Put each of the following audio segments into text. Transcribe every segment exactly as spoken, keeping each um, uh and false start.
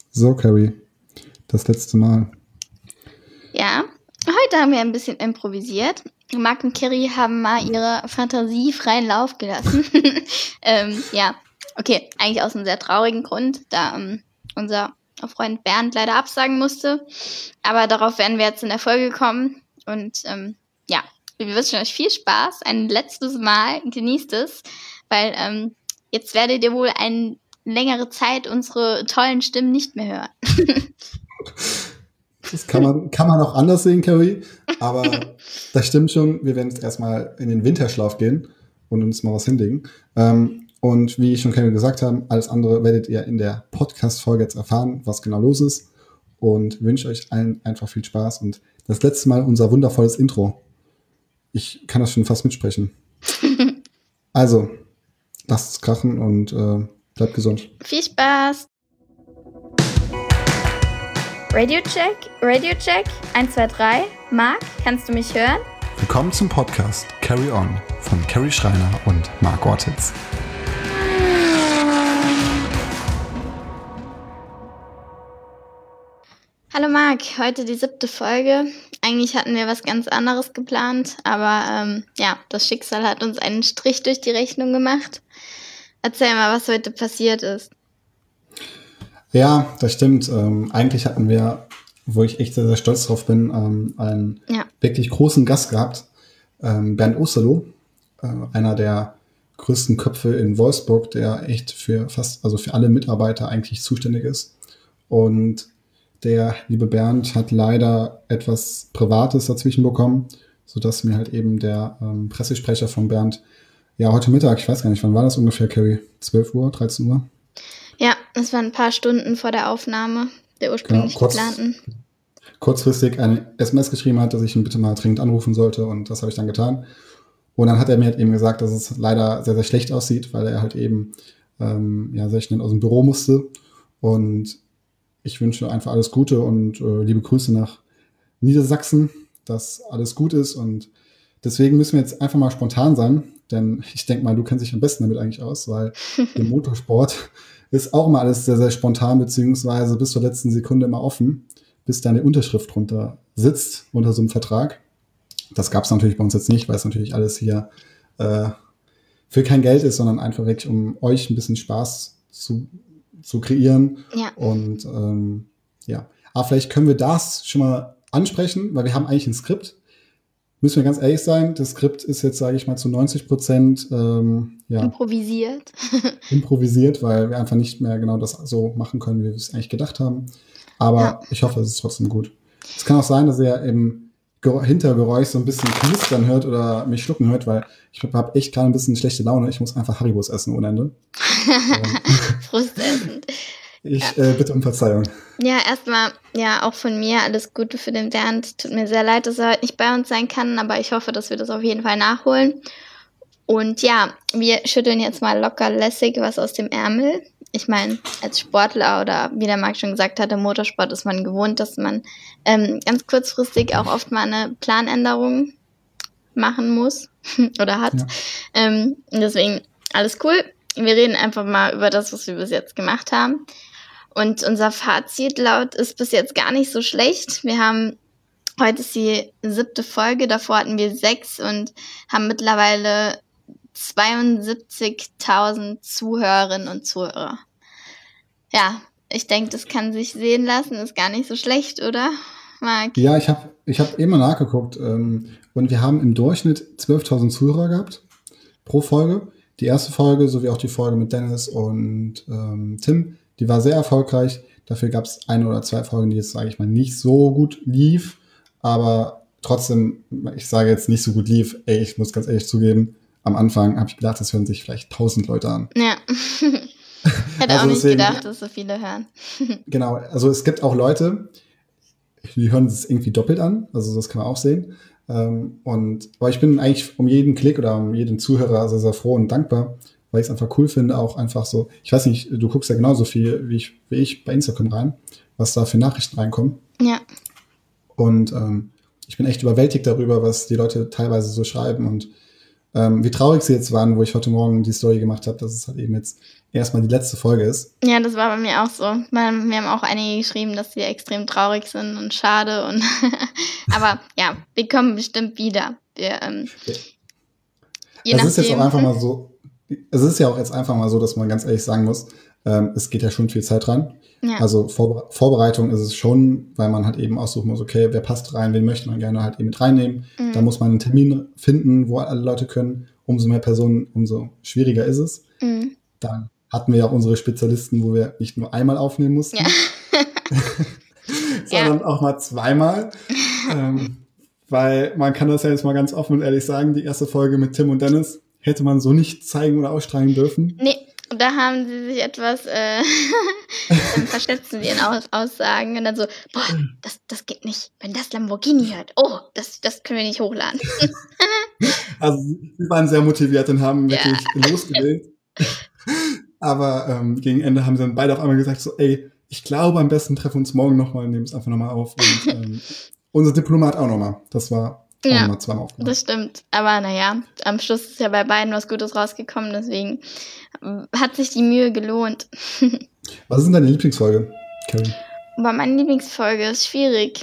So, Carrie, das letzte Mal. Ja, heute haben wir ein bisschen improvisiert. Marc und Carrie haben mal ihre Fantasie freien Lauf gelassen. ähm, ja, okay, eigentlich aus einem sehr traurigen Grund, da ähm, unser Freund Bernd leider absagen musste. Aber darauf werden wir jetzt in der Folge kommen. Und ähm, ja, wir wünschen euch viel Spaß. Ein letztes Mal, genießt es, weil ähm, jetzt werdet ihr wohl eine längere Zeit unsere tollen Stimmen nicht mehr hören. Das kann man, kann man auch anders sehen, Carrie. Aber das stimmt schon. Wir werden jetzt erstmal in den Winterschlaf gehen und uns mal was hinlegen. Ähm, und wie ich schon Carrie gesagt haben, alles andere werdet ihr in der Podcast-Folge jetzt erfahren, was genau los ist. Und wünsche euch allen einfach viel Spaß. Und das letzte Mal unser wundervolles Intro. Ich kann das schon fast mitsprechen. Also, lasst es krachen und äh, bleibt gesund. Viel Spaß! Radio Check, Radio Check, eins, zwei, drei. Marc, kannst du mich hören? Willkommen zum Podcast Carry On von Carrie Schreiner und Marc Ortiz. Hallo Marc, heute die siebte Folge. Eigentlich hatten wir was ganz anderes geplant, aber ähm, ja, das Schicksal hat uns einen Strich durch die Rechnung gemacht. Erzähl mal, was heute passiert ist. Ja, das stimmt. Ähm, eigentlich hatten wir, wo ich echt sehr, sehr stolz drauf bin, ähm, einen ja. wirklich großen Gast gehabt, ähm, Bernd Osterloh, äh, einer der größten Köpfe in Wolfsburg, der echt für fast, also für alle Mitarbeiter eigentlich zuständig ist. Und der liebe Bernd hat leider etwas Privates dazwischen bekommen, sodass mir halt eben der ähm, Pressesprecher von Bernd, ja, heute Mittag, ich weiß gar nicht, wann war das ungefähr, Carrie? zwölf Uhr, dreizehn Uhr? Ja, es waren ein paar Stunden vor der Aufnahme der ursprünglich genau, kurz, geplanten. Kurzfristig eine S M S geschrieben hat, dass ich ihn bitte mal dringend anrufen sollte, und das habe ich dann getan. Und dann hat er mir halt eben gesagt, dass es leider sehr, sehr schlecht aussieht, weil er halt eben ähm, ja, sehr schnell aus dem Büro musste. Und ich wünsche einfach alles Gute und äh, liebe Grüße nach Niedersachsen, dass alles gut ist. Und deswegen müssen wir jetzt einfach mal spontan sein, denn ich denke mal, du kennst dich am besten damit eigentlich aus, weil im Motorsport ist auch immer alles sehr, sehr spontan, beziehungsweise bis zur letzten Sekunde immer offen, bis deine Unterschrift drunter sitzt, unter so einem Vertrag. Das gab es natürlich bei uns jetzt nicht, weil es natürlich alles hier äh, für kein Geld ist, sondern einfach wirklich, um euch ein bisschen Spaß zu, zu kreieren. Ja. Und ähm, ja, aber vielleicht können wir das schon mal ansprechen, weil wir haben eigentlich ein Skript. Müssen wir ganz ehrlich sein, das Skript ist jetzt, sage ich mal, zu neunzig Prozent ähm, ja, improvisiert. improvisiert, weil wir einfach nicht mehr genau das so machen können, wie wir es eigentlich gedacht haben. Aber ja. Ich hoffe, es ist trotzdem gut. Es kann auch sein, dass ihr im Hintergeräusch so ein bisschen knistern hört oder mich schlucken hört, weil ich habe echt gerade ein bisschen schlechte Laune. Ich muss einfach Haribos essen ohne Ende. Frustessen. Ich ja. äh, bitte um Verzeihung. Ja, erstmal, ja, auch von mir alles Gute für den Bernd. Tut mir sehr leid, dass er heute nicht bei uns sein kann, aber ich hoffe, dass wir das auf jeden Fall nachholen. Und ja, wir schütteln jetzt mal locker lässig was aus dem Ärmel. Ich meine, als Sportler oder wie der Marc schon gesagt hat, im Motorsport ist man gewohnt, dass man ähm, ganz kurzfristig auch oft mal eine Planänderung machen muss oder hat. Ja. Ähm, deswegen alles cool. Wir reden einfach mal über das, was wir bis jetzt gemacht haben. Und unser Fazit laut ist bis jetzt gar nicht so schlecht. Wir haben, heute ist die siebte Folge, davor hatten wir sechs und haben mittlerweile zweiundsiebzigtausend Zuhörerinnen und Zuhörer. Ja, ich denke, das kann sich sehen lassen, ist gar nicht so schlecht, oder, Marc? Ja, ich habe ich hab eben mal nachgeguckt ähm, und wir haben im Durchschnitt zwölftausend Zuhörer gehabt pro Folge. Die erste Folge sowie auch die Folge mit Dennis und ähm, Tim, die war sehr erfolgreich. Dafür gab es eine oder zwei Folgen, die jetzt, sage ich mal, nicht so gut lief, aber trotzdem, ich sage jetzt nicht so gut lief, ey, ich muss ganz ehrlich zugeben, am Anfang habe ich gedacht, das hören sich vielleicht tausend Leute an. Ja, hätte also auch nicht deswegen, gedacht, dass so viele hören. Genau, also es gibt auch Leute, die hören es irgendwie doppelt an, also das kann man auch sehen. Ähm, und, aber ich bin eigentlich um jeden Klick oder um jeden Zuhörer sehr, sehr froh und dankbar, weil ich es einfach cool finde, auch einfach so, ich weiß nicht, du guckst ja genauso viel wie ich, wie ich bei Instagram rein, was da für Nachrichten reinkommen. Ja. Und ähm, ich bin echt überwältigt darüber, was die Leute teilweise so schreiben und ähm, wie traurig sie jetzt waren, wo ich heute Morgen die Story gemacht habe, dass es halt eben jetzt erstmal die letzte Folge ist. Ja, das war bei mir auch so. Wir haben auch einige geschrieben, dass sie extrem traurig sind und schade. Und aber ja, wir kommen bestimmt wieder. Wir, ähm, ja. Je es nachdem. Ist jetzt auch einfach mal so, es ist ja auch jetzt einfach mal so, dass man ganz ehrlich sagen muss, ähm, es geht ja schon viel Zeit rein. Ja. Also Vor- Vorbereitung ist es schon, weil man halt eben aussuchen muss, okay, wer passt rein, wen möchte man gerne halt eben mit reinnehmen. Mhm. Da muss man einen Termin finden, wo alle Leute können. Umso mehr Personen, umso schwieriger ist es. Mhm. Dann hatten wir ja unsere Spezialisten, wo wir nicht nur einmal aufnehmen mussten, ja. sondern ja. auch mal zweimal. ähm, weil man kann das ja jetzt mal ganz offen und ehrlich sagen, die erste Folge mit Tim und Dennis hätte man so nicht zeigen oder ausstrahlen dürfen. Nee. Da haben sie sich etwas, äh, dann verschätzen sie in Aus- Aussagen und dann so, boah, das, das geht nicht, wenn das Lamborghini hört, oh, das, das können wir nicht hochladen. Also sie waren sehr motiviert und haben wirklich ja. losgewählt. Aber ähm, gegen Ende haben sie dann beide auf einmal gesagt, so, ey, ich glaube, am besten treffen wir uns morgen nochmal und nehmen es einfach nochmal auf. Und ähm, unser Diplomat auch nochmal. Das war auch ja, nochmal zweimal aufgemacht. Das stimmt. Aber naja, am Schluss ist ja bei beiden was Gutes rausgekommen, deswegen hat sich die Mühe gelohnt. Was ist denn deine Lieblingsfolge, Carrie? Aber meine Lieblingsfolge ist schwierig.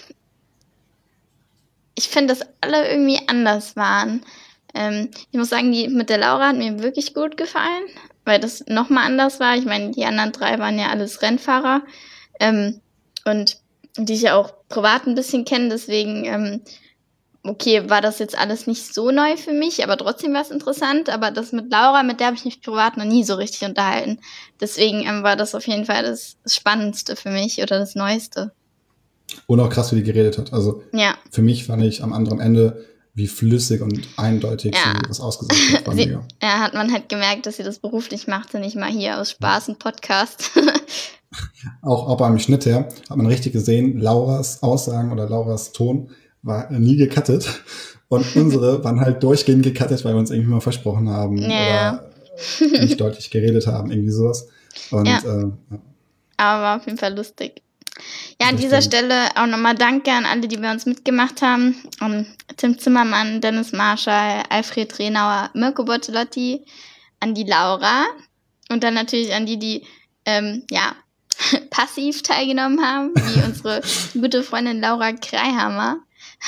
Ich finde, dass alle irgendwie anders waren. Ähm, ich muss sagen, die mit der Laura hat mir wirklich gut gefallen, weil das nochmal anders war. Ich meine, die anderen drei waren ja alles Rennfahrer ähm, und die ich ja auch privat ein bisschen kenne, deswegen ähm, okay, war das jetzt alles nicht so neu für mich, aber trotzdem war es interessant. Aber das mit Laura, mit der habe ich mich privat noch nie so richtig unterhalten. Deswegen ähm, war das auf jeden Fall das Spannendste für mich oder das Neueste. Und auch krass, wie die geredet hat. Also ja. für mich fand ich am anderen Ende, wie flüssig und eindeutig ja. sie was ausgesagt hat. sie, ja, hat man halt gemerkt, dass sie das beruflich macht und nicht mal hier aus Spaß einen Podcast. auch, auch beim Schnitt her hat man richtig gesehen, Lauras Aussagen oder Lauras Ton war nie gecuttet und unsere waren halt durchgehend gecuttet, weil wir uns irgendwie mal versprochen haben ja. oder nicht deutlich geredet haben, irgendwie sowas. Und, ja. Äh, ja. Aber war auf jeden Fall lustig. Ja, an das dieser stimmt. Stelle auch nochmal Danke an alle, die bei uns mitgemacht haben. Um, Tim Zimmermann, Dennis Marschall, Alfred Renauer, Mirko Bortolotti, an die Laura und dann natürlich an die, die ähm, ja, passiv teilgenommen haben, wie unsere gute Freundin Laura Kreihammer.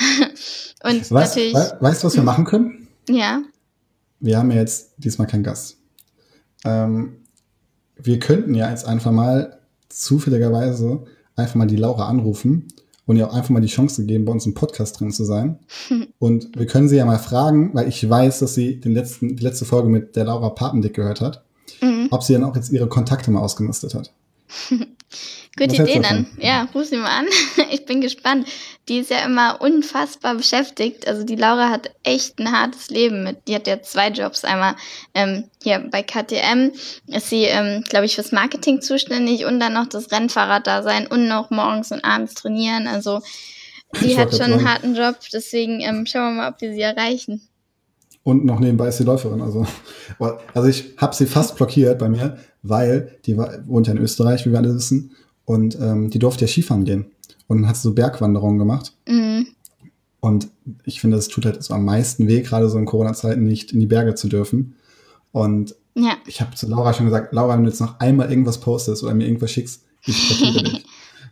Und was, natürlich, we- weißt du, was wir machen können? Ja. Wir haben ja jetzt diesmal keinen Gast. Ähm, wir könnten ja jetzt einfach mal zufälligerweise einfach mal die Laura anrufen und ihr auch einfach mal die Chance geben, bei uns im Podcast drin zu sein. Und wir können sie ja mal fragen, weil ich weiß, dass sie den letzten, die letzte Folge mit der Laura Papendick gehört hat, mhm. ob sie dann auch jetzt ihre Kontakte mal ausgemistet hat. Gute Idee dann. Ja, ruf sie mal an. Ich bin gespannt. Die ist ja immer unfassbar beschäftigt. Also die Laura hat echt ein hartes Leben mit. Die hat ja zwei Jobs. Einmal ähm, hier bei K T M ist sie, ähm, glaube ich, fürs Marketing zuständig und dann noch das Rennfahrrad-Dasein und noch morgens und abends trainieren. Also die hat schon einen harten Job. Deswegen ähm, schauen wir mal, ob wir sie erreichen. Und noch nebenbei ist sie Läuferin. Also, also ich habe sie fast blockiert bei mir, weil die war, wohnt ja in Österreich, wie wir alle wissen. Und ähm, die durfte ja Skifahren gehen. Und dann hat sie so Bergwanderungen gemacht. Mhm. Und ich finde, es tut halt so am meisten weh, gerade so in Corona-Zeiten nicht in die Berge zu dürfen. Und ja. ich habe zu Laura schon gesagt, Laura, wenn du jetzt noch einmal irgendwas postest oder mir irgendwas schickst, ich blockiere dich.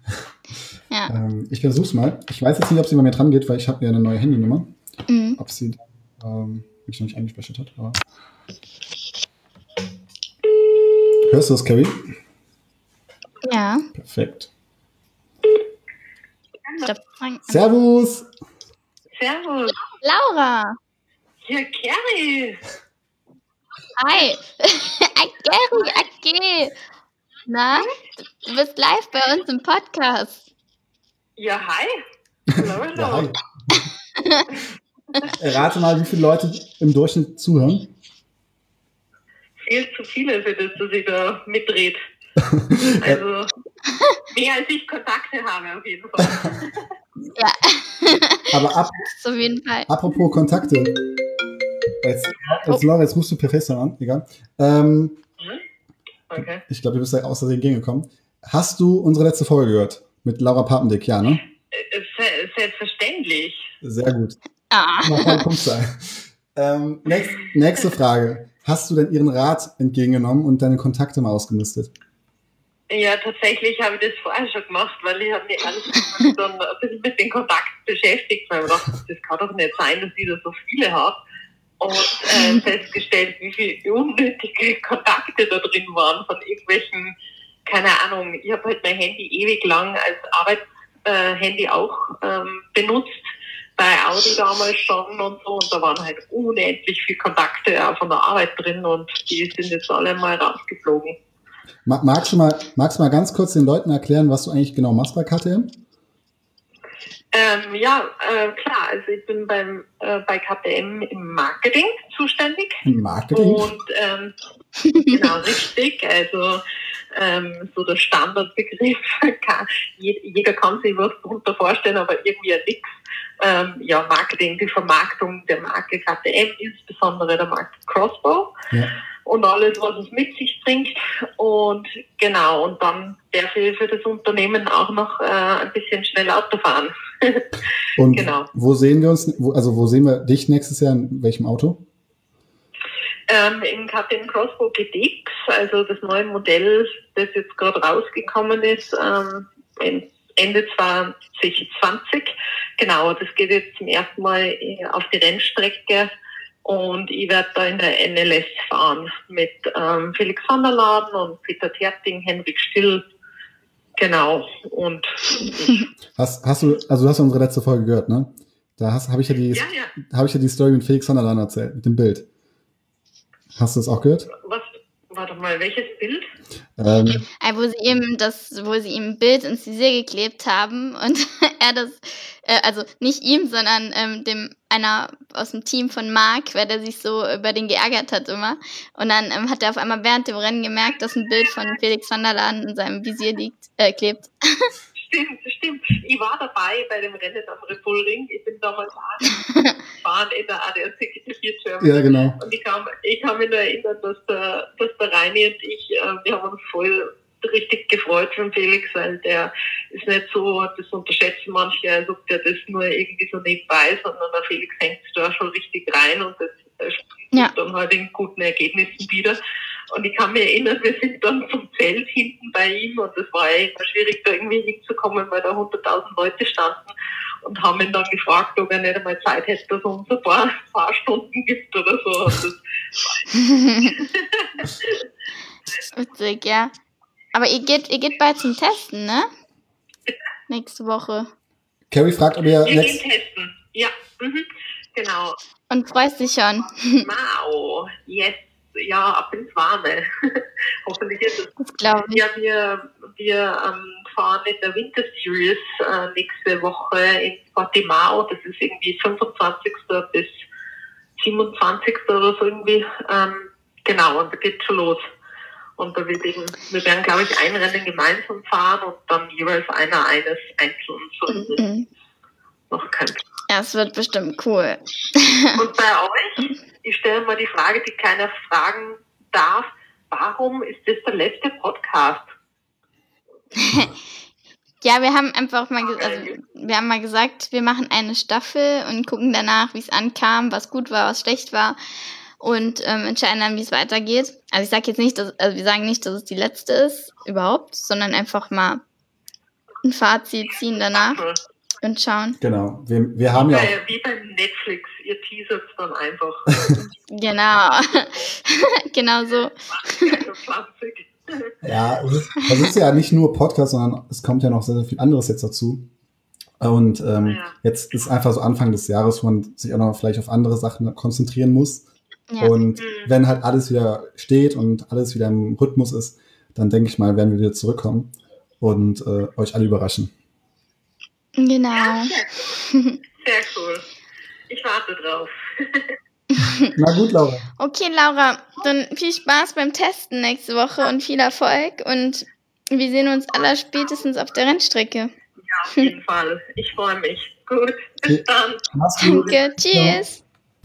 ja. ähm, ich versuch's mal. Ich weiß jetzt nicht, ob sie bei mir dran geht, weil ich habe ja eine neue Handynummer. Mhm. Ob sie ähm, mich noch nicht eingespeichert hat. Aber hörst du das, Carrie? Ja. Perfekt. Stopp. Servus! Servus! Laura! Ja, Carrie! Hi! Carrie, okay! Na, du bist live bei uns im Podcast. Ja, hi! Hallo, hallo. Ja, hi. Errate mal, wie viele Leute im Durchschnitt zuhören. Viel zu viele für das, dass ich da mitdreht. Also, mehr als ich Kontakte habe, auf jeden Fall. Ja. Aber ab, auf jeden Fall. Apropos Kontakte. Jetzt, jetzt, Laura, jetzt musst du per FaceTime an, egal. Ähm, okay. Ich glaube, du bist da aus Versehen gegengekommen. Hast du unsere letzte Folge gehört? Mit Laura Papendick, ja, ne? Selbstverständlich. Sehr gut. Ah. Punkt sein. Ähm, nächst, nächste Frage. hast du denn ihren Rat entgegengenommen und deine Kontakte mal ausgemistet? Ja, tatsächlich habe ich das vorher schon gemacht, weil ich habe mich alles dann ein bisschen mit den Kontakten beschäftigt, weil ich dachte, das kann doch nicht sein, dass ich da so viele habe. Und äh, festgestellt, wie viele unnötige Kontakte da drin waren von irgendwelchen, keine Ahnung, ich habe halt mein Handy ewig lang als Arbeitshandy äh, auch ähm, benutzt, bei Audi damals schon und so, und da waren halt unendlich viele Kontakte auch von der Arbeit drin und die sind jetzt alle mal rausgeflogen. Magst du mal, magst du mal ganz kurz den Leuten erklären, was du eigentlich genau machst bei K T M? Ähm, ja, äh, klar, also ich bin beim, äh, bei K T M im Marketing zuständig. Im Marketing? Und ähm, genau, richtig, also ähm, so der Standardbegriff, kann, jeder kann sich was darunter vorstellen, aber irgendwie nichts. Ähm, ja, Marketing, die Vermarktung der Marke K T M, insbesondere der Marke Crossbow. Ja. Und alles, was es mit sich bringt. Und genau, und dann darf ich für das Unternehmen auch noch äh, ein bisschen schnell Auto fahren. Und genau. Wo sehen wir uns, wo, also wo sehen wir dich nächstes Jahr, in welchem Auto? Ähm, Im K T M Crossbow G T X, also das neue Modell, das jetzt gerade rausgekommen ist, ähm, Ende zwanzig zwanzig. Genau, das geht jetzt zum ersten Mal auf die Rennstrecke. Und ich werde da in der N L S fahren mit ähm, Felix van der Laden und Peter Terting, Henrik Still. Genau. Und hast, hast du, also du hast unsere letzte Folge gehört, ne? Da hast, habe ich ja die, ja, ja. habe ich ja die Story mit Felix van der Laden erzählt, mit dem Bild. Hast du das auch gehört? Was? Warte mal, welches Bild? Ähm, wo sie ihm das, wo sie ihm ein Bild ins Visier geklebt haben und er das, äh, also nicht ihm, sondern ähm, dem einer aus dem Team von Marc, weil der sich so über den geärgert hat immer. Und dann ähm, hat er auf einmal während dem Rennen gemerkt, dass ein Bild von Felix van der Laden in seinem Visier liegt, äh, klebt. Stimmt, stimmt. Ich war dabei bei dem Rennen am Red Bull Ring. Ich bin damals gefahren in der A D A C G T vier Germany. Ja, genau. Und ich kann, ich kann mich erinnern, dass der, dass der Reini und ich, äh, wir haben uns voll richtig gefreut für den Felix, weil der ist nicht so, das unterschätzen manche, als ob der das nur irgendwie so nebenbei, sondern der Felix hängt da schon richtig rein und das äh, spricht ja. dann halt in guten Ergebnissen wieder. Und ich kann mich erinnern, wir sind dann zum Zelt hinten bei ihm und es war immer schwierig, da irgendwie hinzukommen, weil da hunderttausend Leute standen und haben ihn dann gefragt, ob er nicht einmal Zeit hätte, dass es uns ein paar Fahrstunden gibt oder so. Witzig, ja. Aber ihr geht, ihr geht bald zum Testen, ne? Nächste Woche. Carrie fragt, ob ihr... Wir nächst- gehen testen, ja, mhm. Genau. Und freust dich schon? Wow, yes. Ja, ab ins Warme. Hoffentlich ist es. Das glaube ich. Ja, wir, wir ähm, fahren in der Winter Series äh, nächste Woche in Portimao. Das ist irgendwie fünfundzwanzigsten bis siebenundzwanzigsten oder so irgendwie. Ähm, genau, und da geht's schon los. Und da wird eben, wir werden, glaube ich, ein Rennen gemeinsam fahren und dann jeweils einer eines einzeln. So mhm. Noch kein Plan. Ja, es wird bestimmt cool. Und bei euch? Ich stelle mal die Frage, die keiner fragen darf. Warum ist das der letzte Podcast? Ja, wir haben einfach mal, ge- also wir haben mal gesagt, wir machen eine Staffel und gucken danach, wie es ankam, was gut war, was schlecht war und ähm, entscheiden dann, wie es weitergeht. Also ich sage jetzt nicht, dass, also wir sagen nicht, dass es die letzte ist, überhaupt, sondern einfach mal ein Fazit ziehen danach. Und schauen. Genau. Wir, wir haben wie ja bei, auch... Wie beim Netflix. Ihr teasert es dann einfach. Genau. Genau so. Ja, es ist, das ist ja nicht nur Podcast, sondern es kommt ja noch sehr, sehr viel anderes jetzt dazu. Und ähm, ja. Jetzt ist einfach so Anfang des Jahres, wo man sich auch noch vielleicht auf andere Sachen konzentrieren muss. Ja. Und mhm. wenn halt alles wieder steht und alles wieder im Rhythmus ist, dann denke ich mal, werden wir wieder zurückkommen und äh, euch alle überraschen. Genau. Ja, sehr cool. Sehr cool. Ich warte drauf. Na gut, Laura. Okay, Laura, dann viel Spaß beim Testen nächste Woche und viel Erfolg. Und wir sehen uns aller spätestens auf der Rennstrecke. Ja, auf jeden Fall. Ich freue mich. Gut, bis dann. Mach's gut. Danke, tschüss.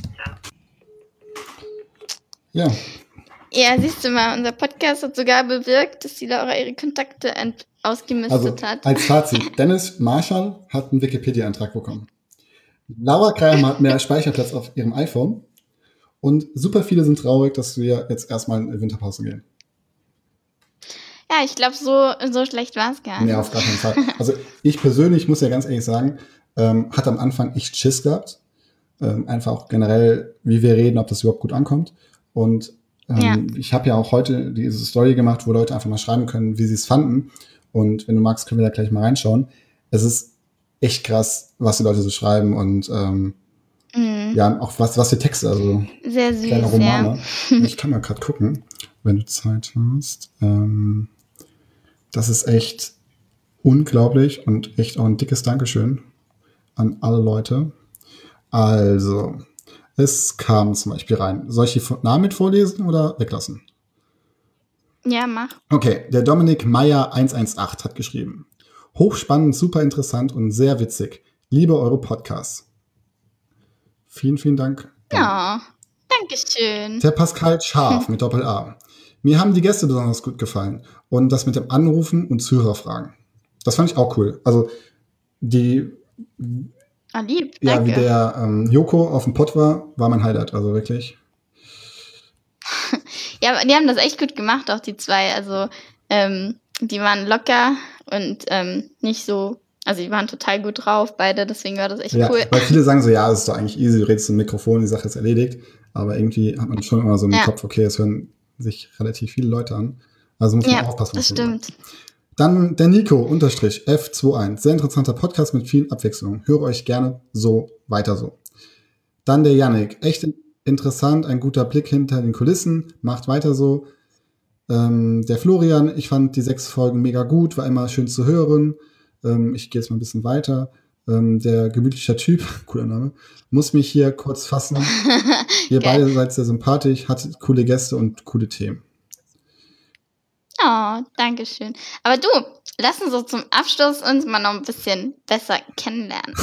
Ja. Ja, siehst du mal, unser Podcast hat sogar bewirkt, dass die Laura ihre Kontakte ent- ausgemistet also, hat. Als Fazit, Dennis Marschall hat einen Wikipedia-Eintrag bekommen. Laura Kreimer hat mehr Speicherplatz auf ihrem iPhone Und super viele sind traurig, dass wir jetzt erstmal in Winterpause gehen. Ja, ich glaube, so, so schlecht war es gar nicht. Nee, auf gar keinen Fall. Also ich persönlich muss ja ganz ehrlich sagen, ähm, hatte am Anfang echt Schiss gehabt. Ähm, einfach auch generell, wie wir reden, ob das überhaupt gut ankommt. Und ähm, ja. ich habe ja auch heute diese Story gemacht, wo Leute einfach mal schreiben können, wie sie es fanden. Und wenn du magst, können wir da gleich mal reinschauen. Es ist echt krass, was die Leute so schreiben und ähm, mhm. ja, auch was, was für Texte, also sehr süß, kleine Romane. Ja. Ich kann mal gerade gucken, wenn du Zeit hast. Ähm, das ist echt unglaublich und echt auch ein dickes Dankeschön an alle Leute. Also, es kam zum Beispiel rein. Soll ich die Namen mit vorlesen oder weglassen? Ja, mach. Okay, der Dominik Meyer eins eins acht hat geschrieben. Hochspannend, super interessant und sehr witzig. Liebe eure Podcasts. Vielen, vielen Dank. Ja, oh, danke schön. Der Pascal Scharf mit Doppel-A. Mir haben die Gäste besonders gut gefallen. Und das mit dem Anrufen und Zuhörerfragen. Das fand ich auch cool. Also, die... Ah, lieb, ja, danke. wie der ähm, Joko auf dem Pott war, war mein Highlight. Also wirklich. Ja, die haben das echt gut gemacht, auch die zwei. Also, ähm, die waren locker und ähm, nicht so, also die waren total gut drauf, beide, deswegen war das echt ja, cool. Weil viele sagen so, ja, es ist doch eigentlich easy, du redest im Mikrofon, die Sache ist erledigt. Aber irgendwie hat man schon immer so im ja. Kopf, okay, es hören sich relativ viele Leute an. Also muss man ja, auch aufpassen. Das stimmt. Sagt. Dann der Nico, unterstrich, F einundzwanzig. Sehr interessanter Podcast mit vielen Abwechslungen. Höre euch gerne so, weiter so. Dann der Yannick, echt interessant, ein guter Blick hinter den Kulissen, macht weiter so. Ähm, der Florian, ich fand die sechs Folgen mega gut, war immer schön zu hören. Ähm, ich gehe jetzt mal ein bisschen weiter. Ähm, der gemütliche Typ, cooler Name, muss mich hier kurz fassen. Ihr beide seid sehr sympathisch, hattet coole Gäste und coole Themen. Oh, danke schön. Aber du, lass uns so zum Abschluss uns mal noch ein bisschen besser kennenlernen.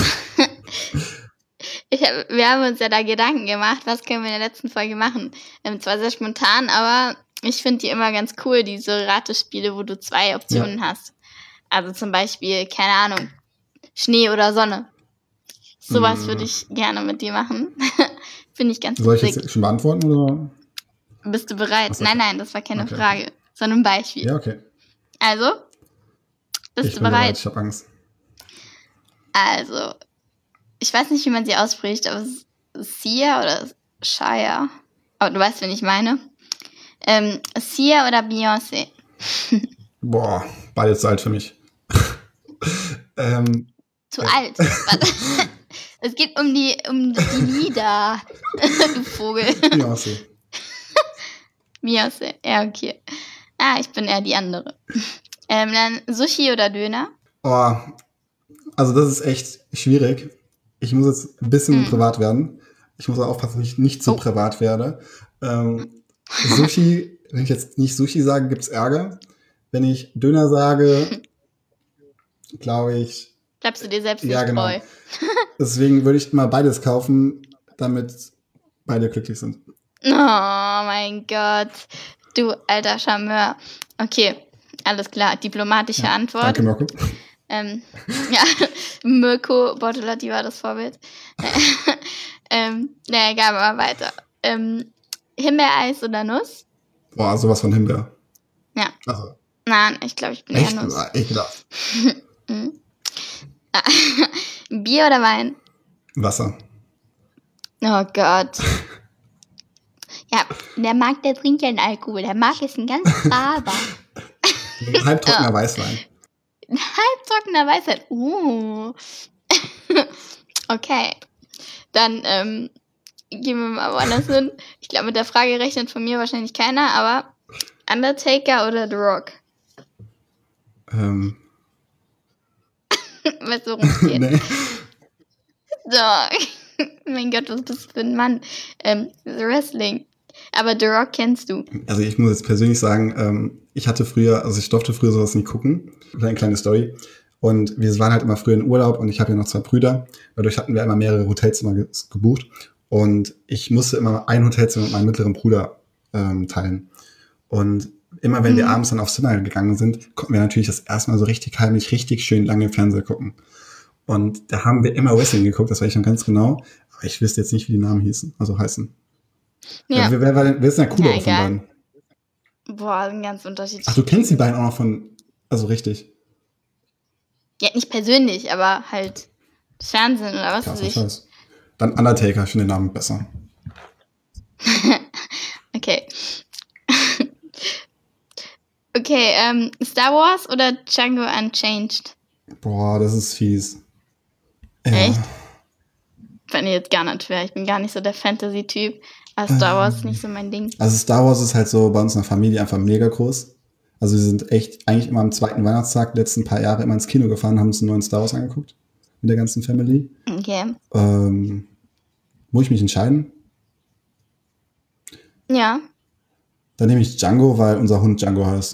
ich hab, wir haben uns ja da Gedanken gemacht, was können wir in der letzten Folge machen. Ähm, zwar sehr spontan, aber ich finde die immer ganz cool, diese Ratespiele, wo du zwei Optionen ja. hast. Also zum Beispiel, keine Ahnung, Schnee oder Sonne. Sowas mm. würde ich gerne mit dir machen. Finde ich ganz Soll witzig. ich jetzt schon beantworten, oder? Bist du bereit? So. Nein, nein, das war keine okay. Frage. Sondern ein Beispiel. Ja, okay. Also, bist ich du bin bereit? bereit? Ich habe Angst. Also, ich weiß nicht, wie man sie ausspricht, aber Sia oder Shia. Aber du weißt, wen ich meine. Ähm, Sia oder Beyoncé? Boah, beides zu alt für mich. ähm, zu äh. alt? Es geht um die, um die Lieder, du Vogel. Beyoncé. Beyoncé, ja, okay. Ah, ich bin eher die andere. Ähm, dann Sushi oder Döner? Oh, also das ist echt schwierig. Ich muss jetzt ein bisschen mm. privat werden. Ich muss auch aufpassen, dass ich nicht zu so oh. privat werde. Ähm, Sushi, wenn ich jetzt nicht Sushi sage, gibt's Ärger. Wenn ich Döner sage, glaube ich... Bleibst du dir selbst ja, nicht genau. treu. Deswegen würde ich mal beides kaufen, damit beide glücklich sind. Oh mein Gott. Du alter Charmeur. Okay, alles klar. Diplomatische ja, Antwort. Danke, Mirko. Ähm, ja, Mirko Bortolotti war das Vorbild. ähm, naja, egal, mal weiter. Ähm, Himbeereis oder Nuss? Boah, sowas von Himbeer. Ja. Also. Nein, ich glaube, ich bin echt? eher Nuss. Ich gedacht. Bier oder Wein? Wasser. Oh Gott. Ja, der mag, der trinkt ja einen Alkohol. Der mag ist ein ganz braver. Halbtrockener oh. Weißwein. Halbtrockener Weißwein. Uh. Okay. Dann ähm, gehen wir mal woanders hin. Ich glaube, mit der Frage rechnet von mir wahrscheinlich keiner, aber Undertaker oder The Rock? Ähm. Weißt du, worum es geht? Nee. So. Mein Gott, was bist du für ein Mann? Ähm, Wrestling. Aber The Rock kennst du. Also ich muss jetzt persönlich sagen, ähm, ich hatte früher, also ich durfte früher sowas nie gucken. Eine kleine Story. Und wir waren halt immer früher in Urlaub und ich habe ja noch zwei Brüder. Dadurch hatten wir immer mehrere Hotelzimmer ge- gebucht. Und ich musste immer ein Hotelzimmer mit meinem mittleren Bruder ähm, teilen. Und immer wenn mhm. wir abends dann aufs Zimmer gegangen sind, konnten wir natürlich das erstmal so richtig heimlich, richtig schön lange im Fernseher gucken. Und da haben wir immer Wrestling geguckt, das weiß ich noch ganz genau. Aber ich wüsste jetzt nicht, wie die Namen hießen, also heißen. Ja. Ja, wer, wer, wer ist denn der coolere Ja, von egal. beiden? Boah, sind ganz unterschiedlich. Ach, du kennst die beiden auch noch von, also richtig. Ja, nicht persönlich, aber halt das Fernsehen oder was weiß Krasser ich. Scheiß. Dann Undertaker, ich finde den Namen besser. Okay. Okay, ähm, Star Wars oder Django Unchanged? Boah, das ist fies. Ja. Echt? Fand ich jetzt gar nicht schwer. Ich bin gar nicht so der Fantasy-Typ. Aber Star Wars ist nicht so mein Ding. Also Star Wars ist halt so bei uns in der Familie einfach mega groß. Also wir sind echt eigentlich immer am zweiten Weihnachtstag die letzten paar Jahre immer ins Kino gefahren, haben uns einen neuen Star Wars angeguckt. Mit der ganzen Family. Okay. Ähm, muss ich mich entscheiden? Ja. Dann nehme ich Django, weil unser Hund Django heißt.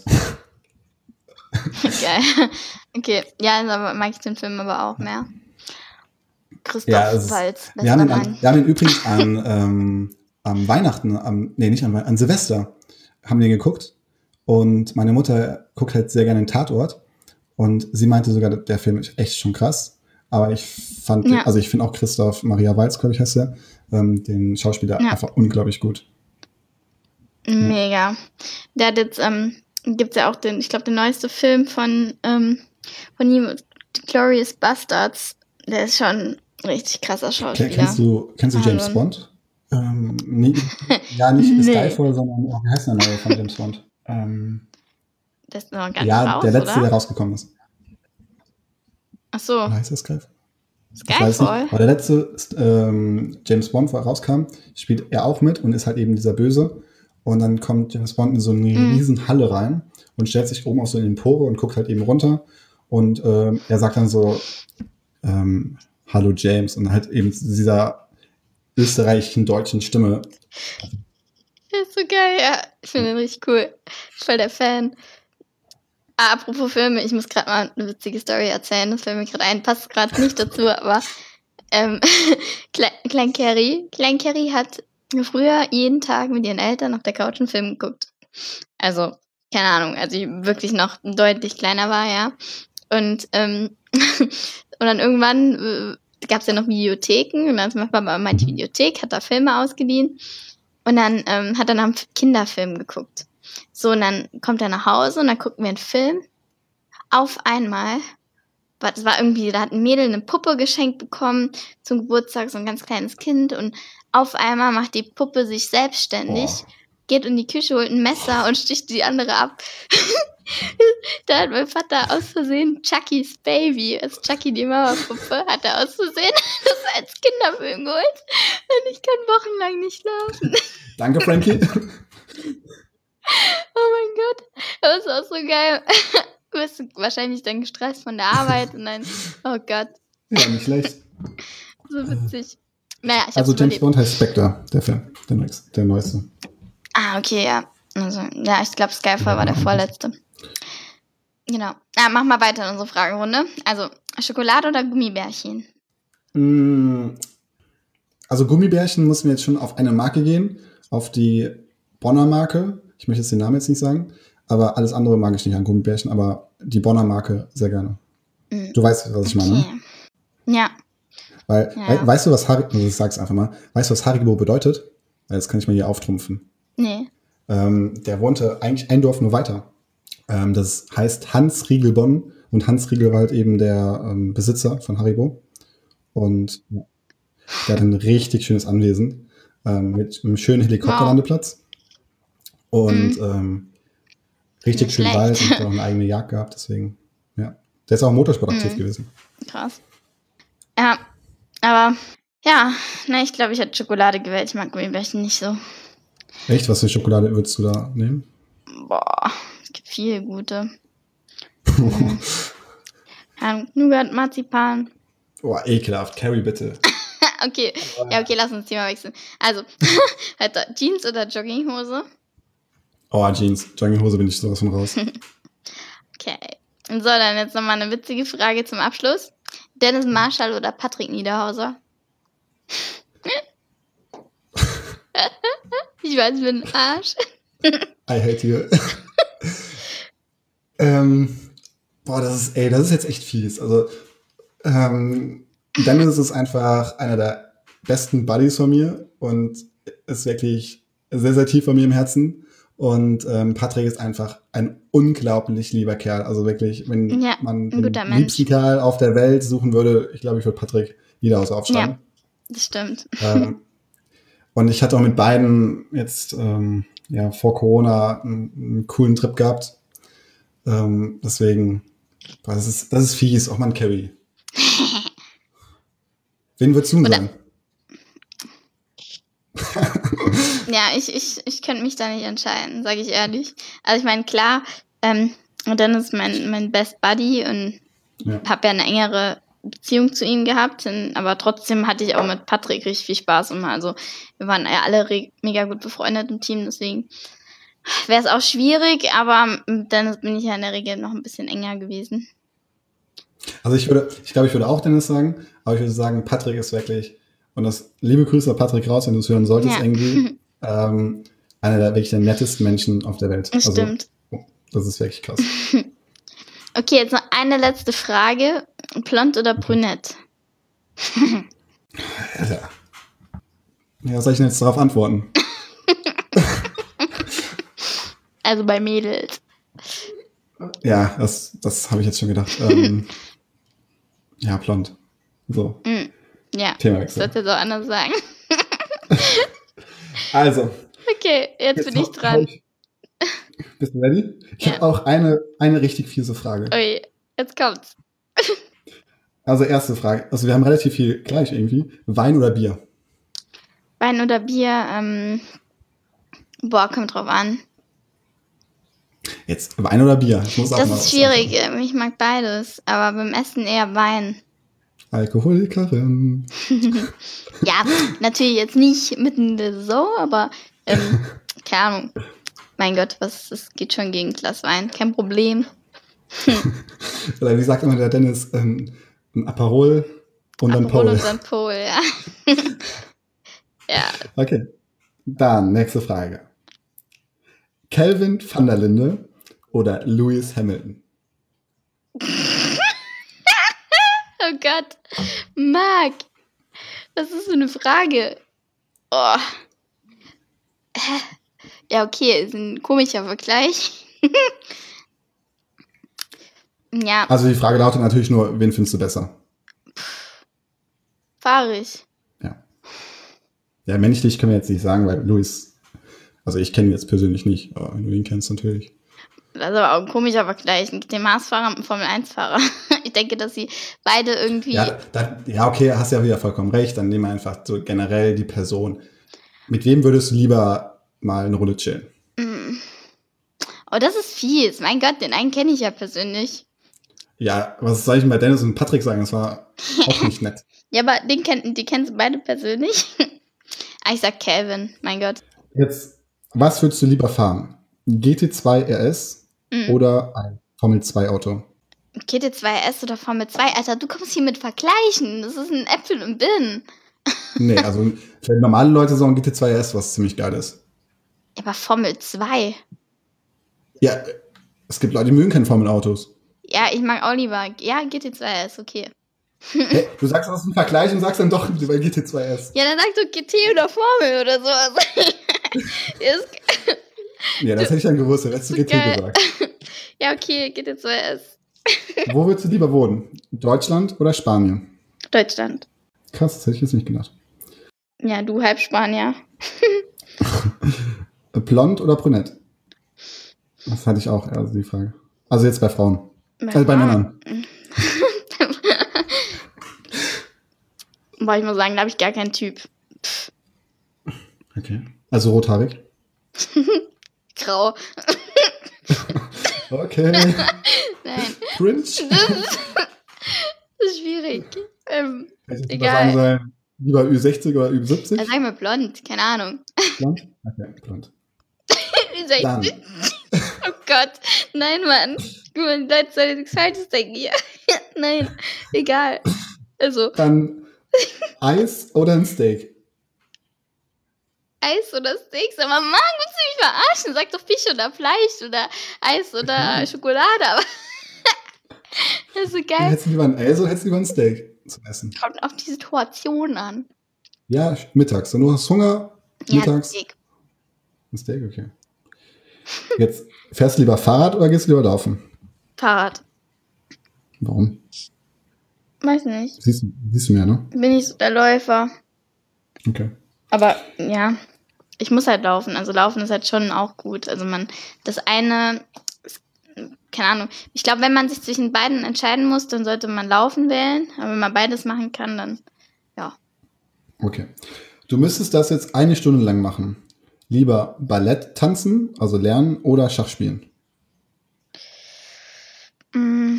Geil. Okay. Ja, aber mag ich den Film aber auch mehr. Christoph Ja, es ist- Waltz, Wir bester haben, ihn Mann. an, wir haben ihn übrigens an, ähm, am Weihnachten, am, nee, nicht an Weihnachten, an Silvester haben wir ihn geguckt. Und meine Mutter guckt halt sehr gerne den Tatort. Und sie meinte sogar, der Film ist echt schon krass. Aber ich fand, Ja. also ich finde auch Christoph Maria Waltz, glaube ich, heißt er, ähm, den Schauspieler Ja. einfach unglaublich gut. Mega. Der hat jetzt, ähm, gibt's ja auch den, ich glaube, der neueste Film von, ähm, von ihm, Glorious Bastards. Der ist schon ein richtig krasser Ken- Schauspieler. Kennst du, kennst du James Wahnsinn. Bond? Ähm, nie, ja, nicht Nee. Skyfall, sondern oh, wie heißt der neue von James Bond? Ähm, Der ist noch gar nicht ja, raus, der letzte, oder? der rausgekommen ist. Ach so, Oder heißt der Skyfall? Ich weiß nicht. Skyfall. Aber der letzte ist, ähm, James Bond, wo er rauskam, spielt er auch mit und ist halt eben dieser Böse. Und dann kommt James Bond in so eine Mhm. riesen Halle rein und stellt sich oben auf so eine Empore und guckt halt eben runter. Und ähm, er sagt dann so, ähm, hallo James. Und halt eben zu dieser österreichischen, deutschen Stimme. Der ist so geil, ja. Ich finde den richtig cool. Ich bin voll der Fan. Ah, apropos Filme, ich muss gerade mal eine witzige Story erzählen. Das fällt mir gerade ein, passt gerade nicht dazu, aber ähm, Klein, Klein Carrie, Klein Carrie hat früher jeden Tag mit ihren Eltern auf der Couch einen Film geguckt. Also, keine Ahnung, als ich wirklich noch deutlich kleiner war, ja. Und, ähm, und dann irgendwann äh, gab es ja noch Videotheken und dann ist mein Papa immer in die Videothek, hat da Filme ausgeliehen und dann ähm, hat er nach einem Kinderfilm geguckt. So, und dann kommt er nach Hause und dann gucken wir einen Film. Auf einmal, das war irgendwie, da hat ein Mädel eine Puppe geschenkt bekommen zum Geburtstag, so ein ganz kleines Kind. Und auf einmal macht die Puppe sich selbstständig, Oh. geht in die Küche, holt ein Messer und sticht die andere ab. Da hat mein Vater aus Versehen Chuckys Baby, also Chucky die Mama-Puppe, hat er aus Versehen das als Kinderfilm geholt. Und ich kann wochenlang nicht schlafen. Danke, Frankie. Oh mein Gott, das ist auch so geil. Du bist wahrscheinlich dann gestresst von der Arbeit und dann, oh Gott, Ja, nicht schlecht. so witzig. Naja, ich hab's Also James überlebt. Bond heißt Spectre, der Film, der, nächste, der neueste. Ah, okay, ja. Also, ja, ich glaube, Skyfall war der vorletzte. Genau. Ja, mach mal weiter in unsere Fragerunde. Also, Schokolade oder Gummibärchen? Mm, Also Gummibärchen müssen wir jetzt schon auf eine Marke gehen, auf die Bonner Marke. Ich möchte jetzt den Namen jetzt nicht sagen, aber alles andere mag ich nicht an Gummibärchen, aber die Bonner Marke sehr gerne. Mhm. Du weißt, was ich meine, ne? Okay. Ja. Weil, Ja. we weißt du, was Haribo, also ich sag's einfach mal, weißt du, was Haribo bedeutet? Weil das kann ich mal hier auftrumpfen. Nee. Ähm, der wohnte eigentlich ein Dorf nur weiter. Ähm, das heißt Hans Riegel Bonn und Hans Riegel war halt eben der ähm, Besitzer von Haribo. Und ja, der hat ein richtig schönes Anwesen ähm, mit einem schönen Helikopterlandeplatz. Und Mhm. ähm, richtig Nicht schön schlecht. Wald und hat auch eine eigene Jagd gehabt, deswegen, ja. Der ist auch im Motorsport aktiv Mhm. gewesen. Krass. Ja, aber ja, ne, ich glaube, ich hätte Schokolade gewählt. Ich mag Gummibärchen nicht so. Echt? Was für Schokolade würdest du da nehmen? Boah, es gibt viele gute. Mhm. Ja, Nougat, Marzipan. Boah, ekelhaft. Carrie, bitte. Okay, ja, okay, lass uns Thema wechseln. Also, weiter. Jeans oder Jogginghose? Oh, Jeans. Jogginghose bin ich sowas von raus. Okay. So, dann jetzt nochmal eine witzige Frage zum Abschluss. Dennis Marshall oder Patrick Niederhauser? Ich weiß, ich bin ein Arsch. I hate you. ähm, boah, das ist, ey, das ist jetzt echt fies. Also, ähm, Dennis ist einfach einer der besten Buddies von mir und ist wirklich sehr, sehr tief bei mir im Herzen. Und ähm, Patrick ist einfach ein unglaublich lieber Kerl. Also wirklich, wenn Ja, man ein den guter liebsten Mensch. Kerl auf der Welt suchen würde, ich glaube, ich würde Patrick Niederhaus aufschreiben. Ja, das stimmt. Ähm, und ich hatte auch mit beiden jetzt ähm, ja, vor Corona einen, einen coolen Trip gehabt. Ähm, deswegen, boah, das ist, das ist fies. Auch mal ein Carrie. Wen würdest du denn Oder- sagen? Ja, ich, ich, ich könnte mich da nicht entscheiden, sage ich ehrlich. Also ich meine, klar, ähm, Dennis ist mein, mein Best Buddy und Ja. habe ja eine engere Beziehung zu ihm gehabt, und, aber trotzdem hatte ich auch mit Patrick richtig viel Spaß immer. Also wir waren ja alle re- mega gut befreundet im Team, deswegen wäre es auch schwierig, aber mit Dennis bin ich ja in der Regel noch ein bisschen enger gewesen. Also ich würde, ich glaube, ich würde auch Dennis sagen, aber ich würde sagen, Patrick ist wirklich, und das liebe Grüße an Patrick raus, wenn du es hören solltest Ja. irgendwie, ähm, einer der wirklich der nettesten Menschen auf der Welt. Das Also, stimmt. oh, das ist wirklich krass. Okay, jetzt noch eine letzte Frage. Blond oder brünett? Alter. Ja, was soll ich denn jetzt darauf antworten? Also bei Mädels. Ja, das, das habe ich jetzt schon gedacht. Ähm, ja, blond. So, Mm, ja, ich Themawechsel. sollte so anders sagen. Also, Okay, jetzt, bin ich hau- hau dran. ich- Bist du ready? Ich Ja. habe auch eine, eine richtig fiese Frage. Ui, jetzt kommt's. Also erste Frage. Also wir haben relativ viel gleich irgendwie. Wein oder Bier? Wein oder Bier? Ähm, boah, kommt drauf an. Jetzt Wein oder Bier? Ich muss auch Das mal ist was schwierig. antworten. ähm, Ich mag beides, aber beim Essen eher Wein. Alkoholikerin. Ja, natürlich jetzt nicht mitten in der Saison, aber ähm, keine Ahnung. Mein Gott, was, es geht schon gegen ein Glas Wein, kein Problem. Oder wie sagt immer der Dennis, ähm, ein Aperol und dann Aperol Pole. und dann Pol, ja. Ja, Okay. Dann, nächste Frage. Calvin van der Linde oder Lewis Hamilton? oh Gott. Marc, was ist für eine Frage? Oh. Hä? Ja, okay, ist ein komischer Vergleich. Ja, Also die Frage lautet natürlich nur, wen findest du besser? fahrig. Ja. Ja, menschlich können wir jetzt nicht sagen, weil Lewis, also ich kenne ihn jetzt persönlich nicht, aber du ihn kennst natürlich. Das ist aber auch ein komischer Vergleich. Ein G T-Mars-Fahrer und ein Formel eins Fahrer. Ich denke, dass sie beide irgendwie. Ja, da, ja, okay, hast ja wieder vollkommen recht. Dann nehmen wir einfach so generell die Person. Mit wem würdest du lieber mal eine Runde chillen? Oh, das ist fies. Mein Gott, den einen kenne ich ja persönlich. Ja, was soll ich denn bei Dennis und Patrick sagen? Das war auch nicht nett. Ja, aber den kenn, die kennst du beide persönlich. Ah, ich sag Calvin, mein Gott. Jetzt, was würdest du lieber fahren? G T zwei R S Mhm. oder ein Formel zwei Auto? G T zwei R S oder Formel zwei? Alter, du kommst hier mit Vergleichen. Das ist ein Äpfel und Birnen. Nee, also vielleicht normale Leute sagen G T zwei R S, was ziemlich geil ist. Aber Formel zwei. Ja, es gibt Leute, die mögen keine Formel-Autos. Ja, ich mag auch lieber. Ja, G T zwei R S, okay. Hä? Du sagst, das ist ein Vergleich und sagst dann doch bei G T zwei R S. Ja, dann sag doch G T oder Formel oder so. Also, ist, Ja, das hätte ich dann gewusst, dann hättest du G T Geil. gesagt. ja, okay, G T zwei R S. Wo würdest du lieber wohnen? Deutschland oder Spanien? Deutschland. Krass, das hätte ich jetzt nicht gedacht. Ja, du halb Spanier. Blond oder brünett? Das hatte ich auch, also die Frage. Also jetzt bei Frauen. Also bei Männern. Boah, ich muss sagen, da habe ich gar keinen Typ. Okay. Also rothaarig. Grau. Okay. Nein, Cringe. das ist schwierig. Ähm, Hätte ich lieber Egal. sagen sollen, lieber Ü sechzig oder Ü siebzig? dann sag mal blond, keine Ahnung. Blond? Okay, blond. Dann. Dann. Oh Gott, nein, Mann. Guck mal, die Leute sollen nichts Falsches denken hier. Nein, egal. Also, Dann Eis oder ein Steak? Eis oder Steaks, aber Mann, willst du mich verarschen? Sag doch Fisch oder Fleisch oder Eis oder Mhm. Schokolade, aber das ist so geil. Hättest du lieber ein Eis oder hättest du lieber ein Steak zum Essen? Kommt auf die Situation an. Ja, mittags. Und du hast Hunger Ja, Mittags? Steak. Ein Steak, okay. Jetzt fährst du lieber Fahrrad oder gehst du lieber laufen? Fahrrad. Warum? Weiß nicht. Siehst, du- siehst du mehr, ne? Bin ich so der Läufer. Okay. Aber ja, ich muss halt laufen. Also laufen ist halt schon auch gut. Also man, das eine, ist, keine Ahnung. Ich glaube, wenn man sich zwischen beiden entscheiden muss, dann sollte man laufen wählen. Aber wenn man beides machen kann, dann ja. Okay. Du müsstest das jetzt eine Stunde lang machen. Lieber Ballett tanzen, also lernen, oder Schach spielen. Mm.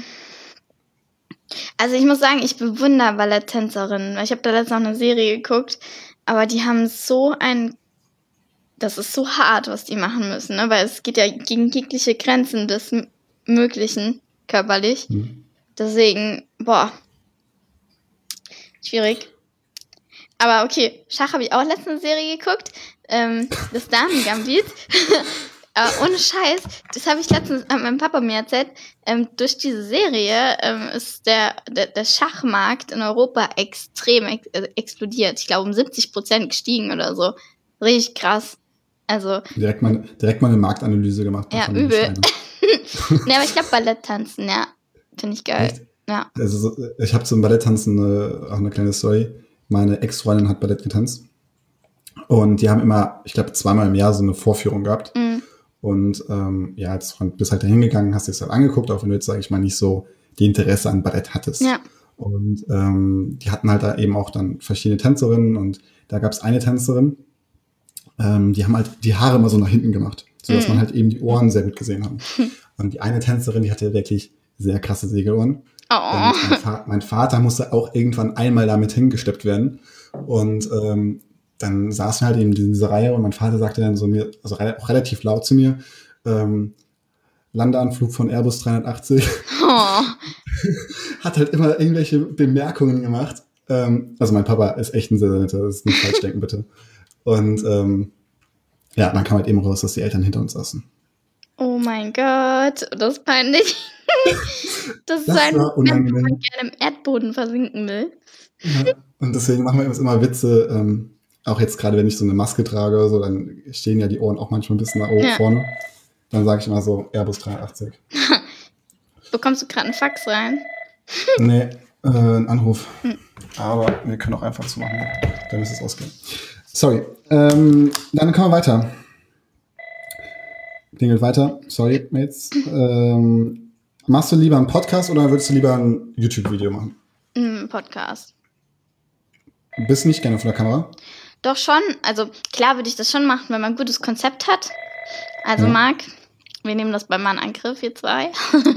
Also ich muss sagen, ich bewundere Balletttänzerinnen, weil ich habe da letztens noch eine Serie geguckt, aber die haben so ein, das ist so hart, was die machen müssen, ne? Weil es geht ja gegen jegliche Grenzen des M- Möglichen körperlich. Hm. Deswegen, boah, schwierig. Aber okay, Schach habe ich auch letztens eine Serie geguckt, ähm, das Damen-Gambit. Aber ohne Scheiß, das habe ich letztens äh, meinem Papa mir erzählt, ähm, durch diese Serie ähm, ist der, der, der Schachmarkt in Europa extrem ex- äh, explodiert. Ich glaube um siebzig Prozent gestiegen oder so. Richtig krass. Also, Direkt mal, direkt mal eine Marktanalyse gemacht. ja, von den übel. Steinen. Ne, aber ich glaube Ballett tanzen, ja, finde ich geil. Echt? Ja. Also, so- ich habe zum Balletttanzen eine, auch eine kleine Story. Meine Ex-Freundin hat Ballett getanzt. Und die haben immer, ich glaube, zweimal im Jahr so eine Vorführung gehabt. Mhm. Und ähm, ja, als Freund bist halt da hingegangen, hast dir das halt angeguckt, auch wenn du jetzt, sage ich mal, nicht so die Interesse an Ballett hattest. Ja. Und ähm, die hatten halt da eben auch dann verschiedene Tänzerinnen und da gab es eine Tänzerin, ähm, die haben halt die Haare immer so nach hinten gemacht, sodass Mhm. man halt eben die Ohren sehr gut gesehen hat. Und die eine Tänzerin, die hatte wirklich sehr krasse Segelohren. Oh. Und mein, Fa- mein Vater musste auch irgendwann einmal damit hingesteppt werden. Und ähm, dann saßen wir halt eben in dieser Reihe und mein Vater sagte dann so mir, also re auch relativ laut zu mir, ähm, Landeanflug von Airbus dreihundertachtzig, Oh. hat halt immer irgendwelche Bemerkungen gemacht. Ähm, also mein Papa ist echt ein sehr, sehr netter, das ist nicht falsch denken, bitte. Und ähm, ja, dann kam halt eben raus, dass die Eltern hinter uns saßen. Oh mein Gott, das ist peinlich. Das ist Das ein war Moment, wo man unangenehm. gerne im Erdboden versinken will. Ja. Und deswegen machen wir uns immer Witze, ähm, auch jetzt gerade, wenn ich so eine Maske trage oder so, dann stehen ja die Ohren auch manchmal ein bisschen nach oben Ja. vorne. Dann sage ich immer so, Airbus dreihundertachtzig. Bekommst du gerade einen Fax rein? Nee, äh, ein Anruf. Hm. Aber wir können auch einfach zumachen. Dann müsste es ausgehen. Sorry. Ähm, dann kommen wir weiter. Klingelt weiter. Sorry, Mates. Ähm, machst du lieber einen Podcast oder würdest du lieber ein YouTube-Video machen? Ein Podcast. Bist nicht gerne vor der Kamera? Doch schon, also klar würde ich das schon machen, wenn man ein gutes Konzept hat. Also Ja. Marc, wir nehmen das bei mal in Angriff, wir zwei.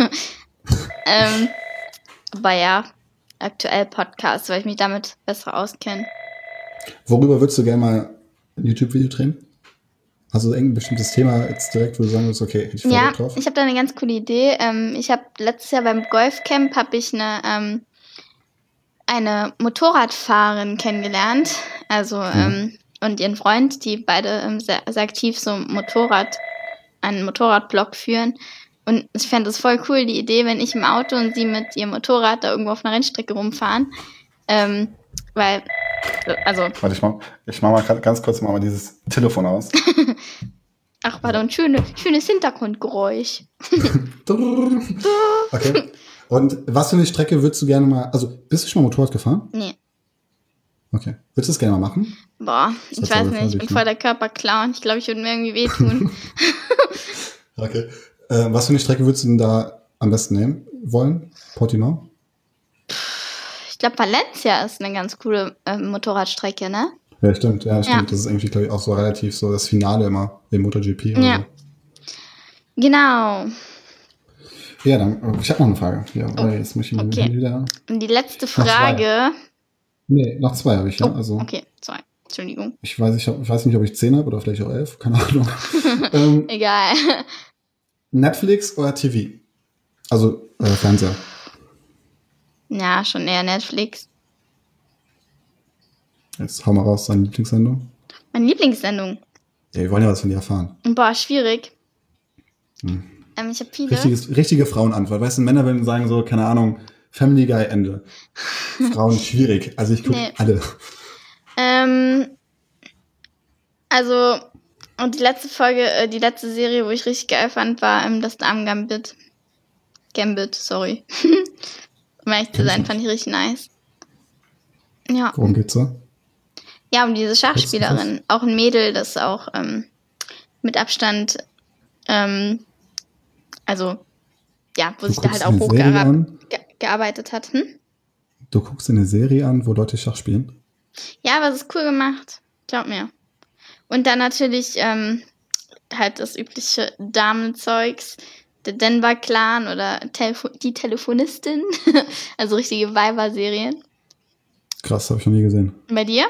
ähm, aber ja, aktuell Podcast, weil ich mich damit besser auskenne. Worüber würdest du gerne mal ein YouTube-Video drehen? Hast du irgendein bestimmtes Thema jetzt direkt, wo du sagen würdest, okay, hätte ich voll Ja, Bock drauf? ich habe da eine ganz coole Idee. Ähm, ich habe letztes Jahr beim Golfcamp habe ich eine ähm, eine Motorradfahrerin kennengelernt, also ähm, und ihren Freund, die beide ähm, sehr, sehr aktiv so Motorrad, einen Motorradblog führen. Und ich fände es voll cool, die Idee, wenn ich im Auto und sie mit ihrem Motorrad da irgendwo auf einer Rennstrecke rumfahren. Ähm, weil, also, Warte, ich mach, ich mach mal grad ganz kurz mal dieses Telefon aus. ach, pardon, schöne, schönes Hintergrundgeräusch. Okay. Und was für eine Strecke würdest du gerne mal, also bist du schon mal Motorrad gefahren? Nee, Okay. Würdest du das gerne mal machen? boah, Das ich hat weiß so nicht, ich bin gefährlich, voll der Körperclown. Ich glaube, ich würde mir irgendwie wehtun. Okay. Äh, was für eine Strecke würdest du denn da am besten nehmen wollen? Portimao? Ich glaube, Valencia ist eine ganz coole äh, Motorradstrecke, ne? Ja, stimmt, ja, stimmt. Ja. Das ist irgendwie, glaube ich, auch so relativ so das Finale immer im MotoGP. oder Ja. so. Genau. Ja, dann, ich habe noch eine Frage. Ja, Oh, oh, jetzt muss ich mal okay. wieder. Und die letzte zwei. Frage. Nee, noch zwei habe ich, ja. Oh, Also okay, zwei. Entschuldigung. ich weiß, ich, hab, ich weiß nicht, ob ich zehn habe oder vielleicht auch elf, keine Ahnung. ähm, Egal. Netflix oder T V? Also äh, Fernseher. Ja, schon eher Netflix. Jetzt hau mal raus, deine Lieblingssendung. Meine Lieblingssendung. Ja, wir wollen ja was von dir erfahren. Boah, schwierig. Hm. Ähm, ich habe viele. Richtiges, richtige Frauenantwort. Weißt du, Männer würden sagen so, keine Ahnung, Family Guy, Ende. Frauen schwierig. Also ich gucke Nee. alle. Ähm, Also, und die letzte Folge, äh, die letzte Serie, wo ich richtig geil fand, war ähm, das Damen Gambit. Gambit, sorry. Um ehrlich zu sein, fand ich richtig nice. Ja. Worum geht's so? Ja, um diese Schachspielerin. Auch ein Mädel, das auch ähm, mit Abstand, ähm, also, ja, wo Du sich da guckst halt auch eine Serie hochgearbeitet an? ge- gearbeitet hat. Hm? Du guckst dir eine Serie an, wo Leute Schach spielen? Ja, aber es ist cool gemacht. Glaub mir. Und dann natürlich ähm, halt das übliche Damenzeugs. Der Denver Clan oder Telefo- die Telefonistin. Also richtige Weiber-Serien. Krass, habe ich noch nie gesehen. Bei dir?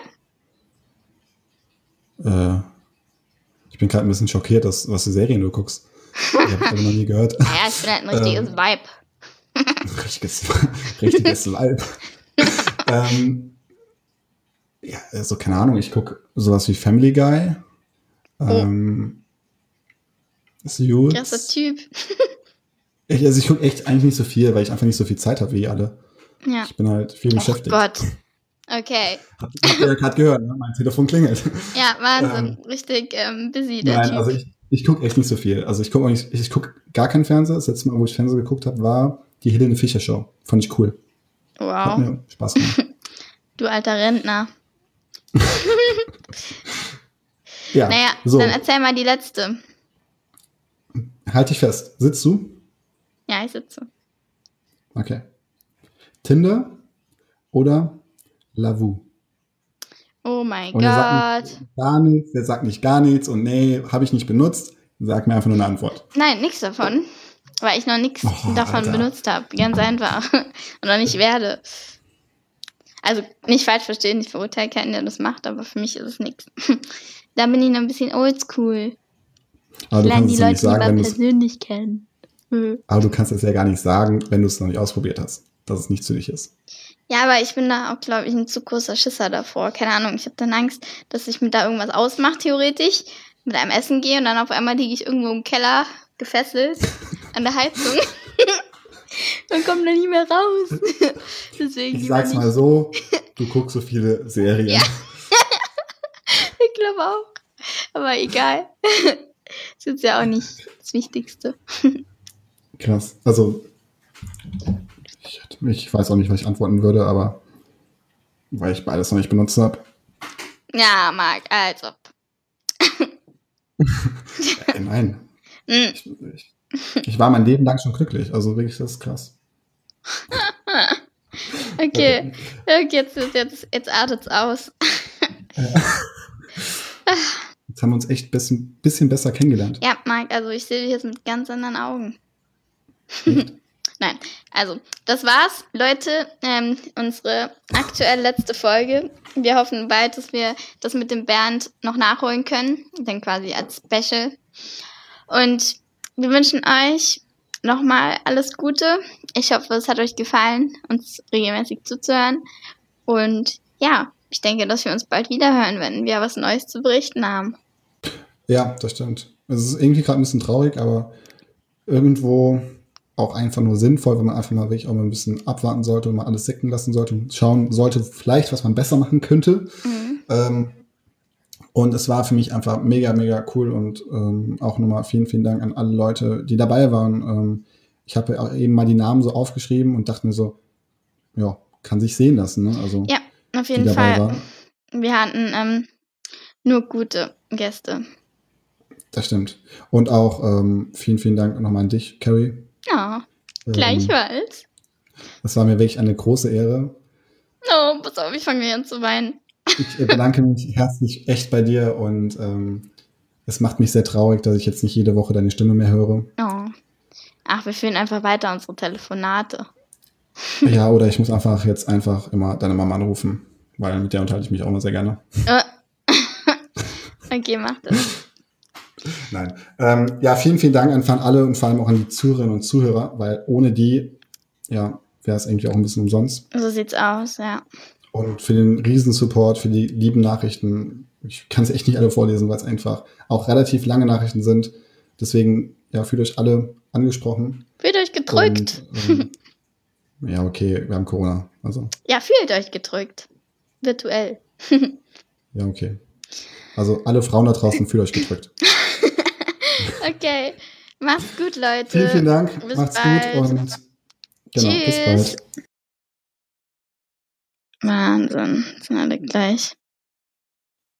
Äh, ich bin gerade ein bisschen schockiert, dass, was für Serien du guckst. Die habe ich aber noch nie gehört. Naja, ich bin halt ein richtiges Ähm. Vibe. Richtiges, richtiges Vibe. ähm, ja, also keine Ahnung, ich gucke sowas wie Family Guy. Ähm, Suits. Krasser Typ. Ich, also ich gucke echt eigentlich nicht so viel, weil ich einfach nicht so viel Zeit habe wie alle. Ja. Ich bin halt viel Oh beschäftigt. Gott. Okay. Habt habt ihr ja gerade gehört, ne? Mein Telefon klingelt. Ja, Wahnsinn. Ähm, Richtig ähm, busy, der Nein, Typ. also ich, ich gucke echt nicht so viel. Also ich gucke auch nicht, ich, ich gucke gar keinen Fernseher. Das letzte Mal, wo ich Fernseher geguckt habe, war die Helene Fischer Show. Fand ich cool. Hat Wow. mir Spaß gemacht. Du alter Rentner. Ja, Naja, so, dann erzähl mal die letzte. halt dich fest. Sitzt du? Ja, ich sitze. Okay. Tinder oder Lavu? Oh mein Und er Gott. sagt nicht gar nichts, der sagt nicht gar nichts und nee, habe ich nicht benutzt. Sag mir einfach nur eine Antwort. Nein, nichts davon. Weil ich noch nichts Oh, davon Alter. benutzt habe. Ganz einfach. Und noch nicht werde. Also nicht falsch verstehen, ich verurteile keinen, der das macht, aber für mich ist es nichts. Da bin ich noch ein bisschen oldschool. Aber Ich du lerne kannst die es ja nicht Leute sagen, wenn lieber du's- persönlich kennen. Hm. aber du kannst es ja gar nicht sagen, wenn du es noch nicht ausprobiert hast, dass es nicht für dich ist. Ja, aber ich bin da auch, glaube ich, ein zu großer Schisser davor. Keine Ahnung, ich habe dann Angst, dass ich mir da irgendwas ausmache, theoretisch, mit einem Essen gehe und dann auf einmal liege ich irgendwo im Keller gefesselt an der Heizung und komme da nie mehr raus. Deswegen Ich lieber sag's nicht. mal so, du guckst so viele Serien. Ja. Ich glaube auch. Aber egal. Das ist ja auch nicht das Wichtigste. Krass. Also, ich, ich weiß auch nicht, was ich antworten würde, aber weil ich beides noch nicht benutzt habe. Ja, Marc, also. Äh, nein. Hm. Ich, ich, ich war mein Leben lang schon glücklich. Also wirklich, das ist krass. Okay. Okay. Jetzt, jetzt, jetzt artet's aus. Jetzt haben wir uns echt ein bisschen, bisschen besser kennengelernt. Ja, Marc, also ich sehe dich jetzt mit ganz anderen Augen. Echt? Nein, also das war's, Leute. Ähm, unsere aktuell letzte Folge. Wir hoffen bald, dass wir das mit dem Bernd noch nachholen können. Dann quasi als Special. Und wir wünschen euch nochmal alles Gute. Ich hoffe, es hat euch gefallen, uns regelmäßig zuzuhören. Und ja, ich denke, dass wir uns bald wieder hören, wenn wir was Neues zu berichten haben. Ja, das stimmt. Es ist irgendwie gerade ein bisschen traurig, aber irgendwo auch einfach nur sinnvoll, wenn man einfach mal wirklich auch mal ein bisschen abwarten sollte und mal alles sicken lassen sollte und schauen sollte, vielleicht, was man besser machen könnte. Mhm. Ähm, und es war für mich einfach mega, mega cool und ähm, auch nochmal vielen, vielen Dank an alle Leute, die dabei waren. Ähm, ich habe ja auch eben mal die Namen so aufgeschrieben und dachte mir so, ja, kann sich sehen lassen. Ne? Also, Ja, auf die jeden dabei Fall. waren. Wir hatten ähm, nur gute Gäste. Das stimmt. Und auch ähm, vielen, vielen Dank nochmal an dich, Carrie. Ja, Ähm, gleichfalls. Das war mir wirklich eine große Ehre. Oh, pass auf, ich fange mir an zu weinen. Ich äh, bedanke mich herzlich echt bei dir und ähm, es macht mich sehr traurig, dass ich jetzt nicht jede Woche deine Stimme mehr höre. Oh. Ach, wir führen einfach weiter unsere Telefonate. Ja, oder ich muss einfach jetzt einfach immer deine Mama anrufen, weil mit der unterhalte ich mich auch immer sehr gerne. Äh. Okay, mach das. Nein. Ähm, ja, vielen, vielen Dank einfach an alle und vor allem auch an die Zuhörerinnen und Zuhörer, weil ohne die, ja, wäre es irgendwie auch ein bisschen umsonst. So sieht's aus, ja. Und für den Riesensupport, für die lieben Nachrichten. Ich kann es echt nicht alle vorlesen, weil es einfach auch relativ lange Nachrichten sind. Deswegen, ja, fühlt euch alle angesprochen. Fühlt euch gedrückt. Und, ähm, ja, okay, wir haben Corona. Also, Ja, fühlt euch gedrückt. Virtuell. ja, okay. Also alle Frauen da draußen, fühlt euch gedrückt. Okay, macht's gut, Leute. Vielen, vielen Dank. Bis Macht's bald. gut und genau, bis Tschüss. bald. Wahnsinn, sind alle gleich.